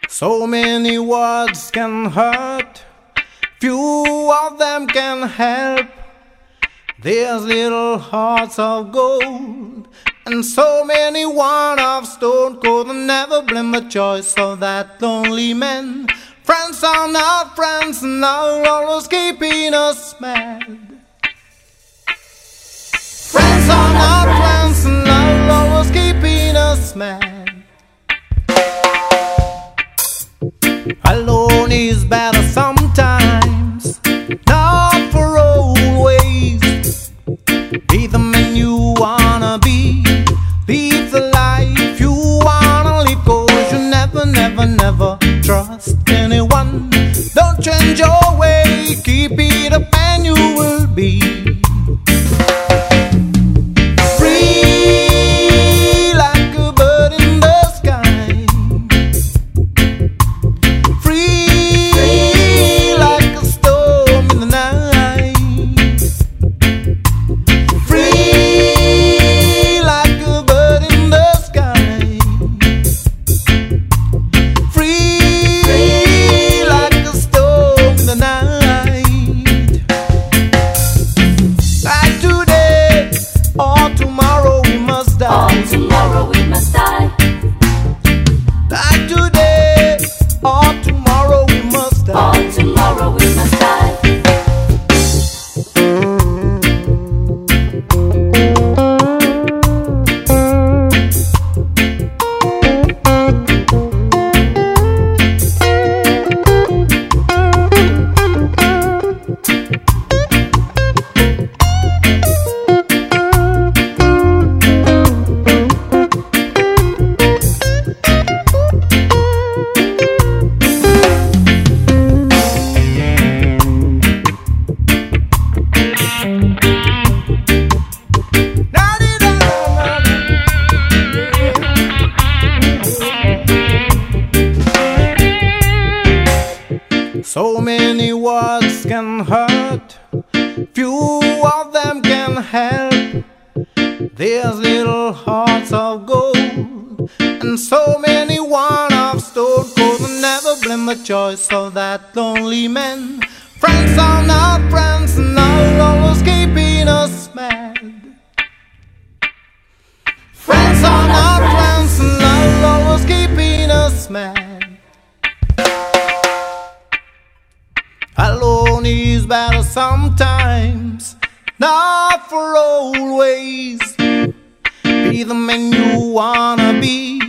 So many words can hurt, few of them can help. There's little hearts of gold, and so many one of stone cold, and never blame the choice of that lonely man. Friends are not friends, and are always keeping us mad. Friends are not friends, and are always keeping us mad. Alone is better sometimes, not for always. Be the man you wanna be, live the life you wanna live, 'cause you never, never, never trust anyone. Don't change your way, keep it up and you will be free like a bird in the sky. Free like a storm in the night. Free like a bird in the sky. Free like a storm in the night. Like today or tomorrow we must die. Or tomorrow we must die. Like today or tomorrow we must die. Or tomorrow we must die. So many words can hurt, few of them can help. There's little hearts of gold, and so many one of stone cold, and never blame the choice of that lonely man. Friends are not friends, and are always keeping us mad. Friends are not friends, and are always keeping us mad. Alone is better sometimes, not for always. Be the man you wanna be,